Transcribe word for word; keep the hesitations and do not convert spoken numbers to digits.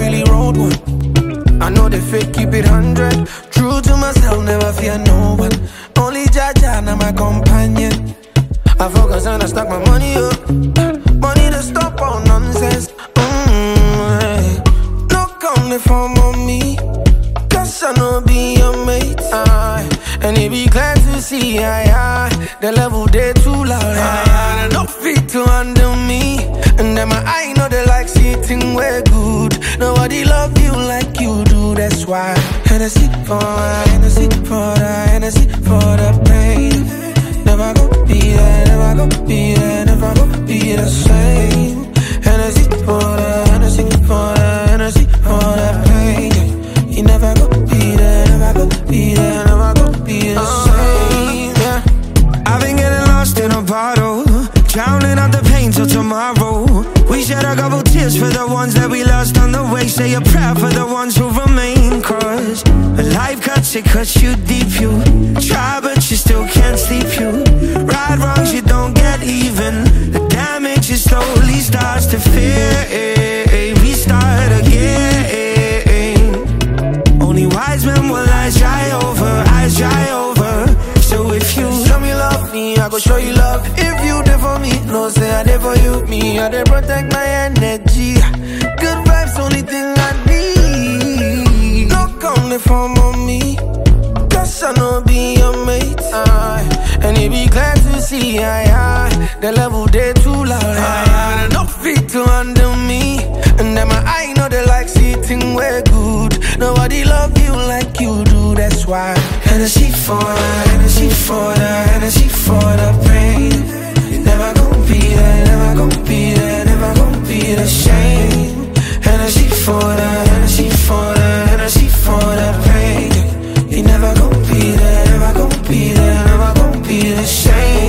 really wrote one. I know they fake, keep it hundred. True to myself, never fear no one. Only Jaja, now my companion. I focus and I stack my money up. Money to stop all nonsense. Mm-hmm. No come for me, cause I know be your mate. uh, And it be glad to see I, I, the level they too loud. I, I, no fit to handle me. And then my eye know they like sitting we're good. Nobody love you like you do, that's why. Hennessy for Hennessy for the Hennessy for the pain. Never go be there, never go be there, never go be the same. Hennessy for the Hennessy for the Hennessy for the pain. You never go be there, never go be there, never go be the same. Yeah. I've been getting lost in a bottle, drowning out the pain till tomorrow. We shed a couple tears for the ones that we lost on the way. Say a prayer for the ones who remain. Cause when life cuts, it cuts you deep. You try but you still can't sleep. You right wrongs, you don't get even. The damage is slowly starts to fade. We start again. Only wise men will eyes dry over, eyes dry over. So if you show me love, me, I go show you love. If you there for me, no say I there for you. Me, I there protect my energy. Good vibes, only thing I need. No come the form on me, cause I know be your mate. uh, And it be glad to see I, I, the level they too loud. I, I, no fit to handle me. And then my eye know they like sitting we're good. Nobody love you like you do, that's why. Hennessy for the, Hennessy for the, Hennessy for the pain. You never gon' be there, never gon' be there, never gon' be the same. Hennessy for the, Hennessy for the, Hennessy for the pain. You never gon' be there, never gon' be there, never gon' be the same.